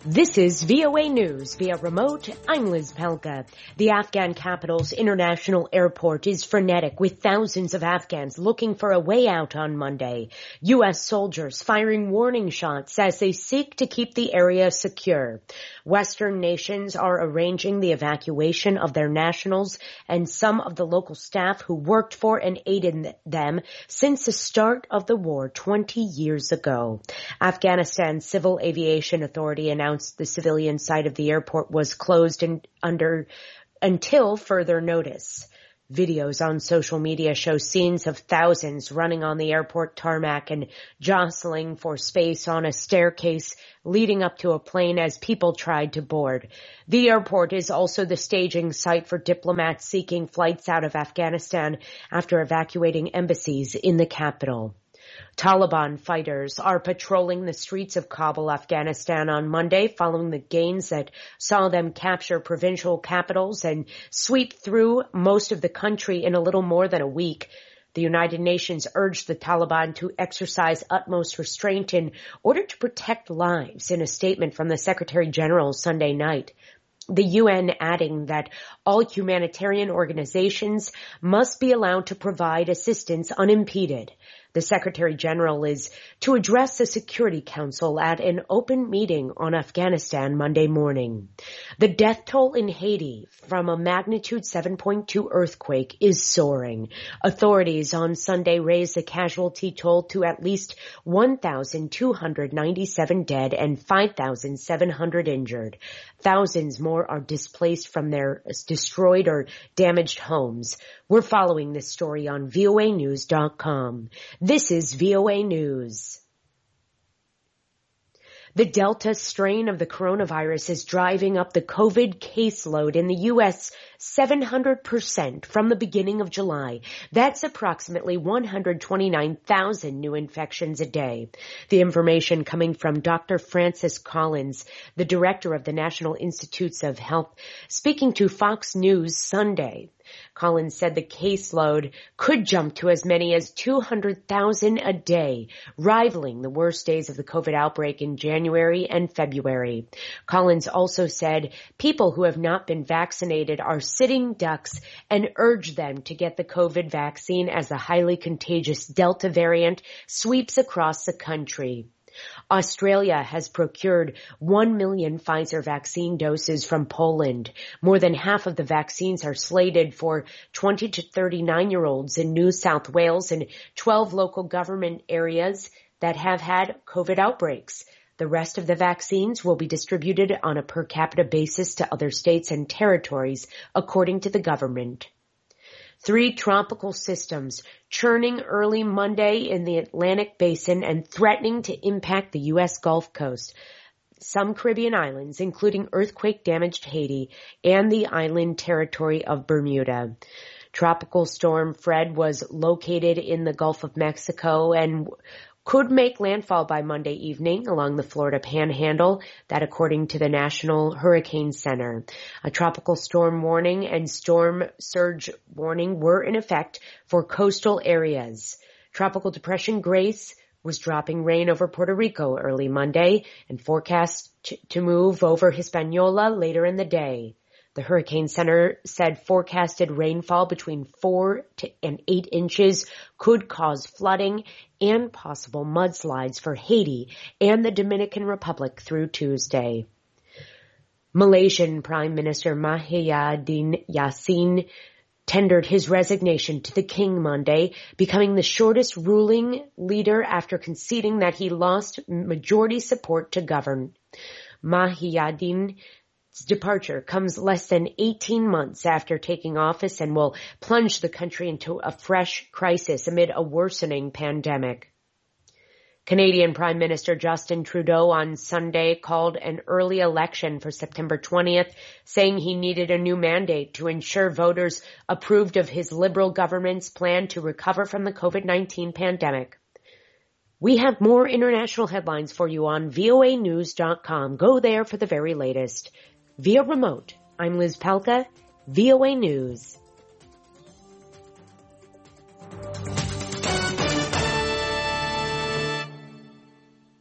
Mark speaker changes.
Speaker 1: This is VOA News via remote. I'm Liz Pelka. The Afghan capital's international airport is frenetic with thousands of Afghans looking for a way out on Monday. U.S. soldiers firing warning shots as they seek to keep the area secure. Western nations are arranging the evacuation of their nationals and some of the local staff who worked for and aided them since the start of the war 20 years ago. Afghanistan's Civil Aviation Authority announced the civilian side of the airport was closed until further notice. Videos on social media show scenes of thousands running on the airport tarmac and jostling for space on a staircase leading up to a plane as people tried to board. The airport is also the staging site for diplomats seeking flights out of Afghanistan after evacuating embassies in the capital. Taliban fighters are patrolling the streets of Kabul, Afghanistan on Monday following the gains that saw them capture provincial capitals and sweep through most of the country in a little more than a week. The United Nations urged the Taliban to exercise utmost restraint in order to protect lives in a statement from the Secretary General Sunday night. The UN adding that all humanitarian organizations must be allowed to provide assistance unimpeded. The Secretary General is to address the Security Council at an open meeting on Afghanistan Monday morning. The death toll in Haiti from a magnitude 7.2 earthquake is soaring. Authorities on Sunday raised the casualty toll to at least 1,297 dead and 5,700 injured. Thousands more are displaced from their destroyed or damaged homes. We're following this story on voanews.com. This is VOA News. The Delta strain of the coronavirus is driving up the COVID caseload in the U.S. 700% from the beginning of July. That's approximately 129,000 new infections a day. The information coming from Dr. Francis Collins, the director of the National Institutes of Health, speaking to Fox News Sunday. Collins said the caseload could jump to as many as 200,000 a day, rivaling the worst days of the COVID outbreak in January and February. Collins also said people who have not been vaccinated are sitting ducks and urged them to get the COVID vaccine as the highly contagious Delta variant sweeps across the country. Australia has procured 1 million Pfizer vaccine doses from Poland. More than half of the vaccines are slated for 20 to 39-year-olds in New South Wales and 12 local government areas that have had COVID outbreaks. The rest of the vaccines will be distributed on a per capita basis to other states and territories, according to the government. 3 tropical systems churning early Monday in the Atlantic Basin and threatening to impact the U.S. Gulf Coast. Some Caribbean islands, including earthquake-damaged Haiti and the island territory of Bermuda. Tropical storm Fred was located in the Gulf of Mexico and could make landfall by Monday evening along the Florida Panhandle, that according to the National Hurricane Center. A tropical storm warning and storm surge warning were in effect for coastal areas. Tropical Depression Grace was dropping rain over Puerto Rico early Monday and forecast to move over Hispaniola later in the day. The Hurricane Center said forecasted rainfall between 4 and 8 inches could cause flooding and possible mudslides for Haiti and the Dominican Republic through Tuesday. Malaysian Prime Minister Muhyiddin Yassin tendered his resignation to the king Monday, becoming the shortest ruling leader after conceding that he lost majority support to govern. Muhyiddin's departure comes less than 18 months after taking office and will plunge the country into a fresh crisis amid a worsening pandemic. Canadian Prime Minister Justin Trudeau on Sunday called an early election for September 20th, saying he needed a new mandate to ensure voters approved of his Liberal government's plan to recover from the COVID-19 pandemic. We have more international headlines for you on voanews.com. Go there for the very latest. Via remote, I'm Liz Pelka, VOA News.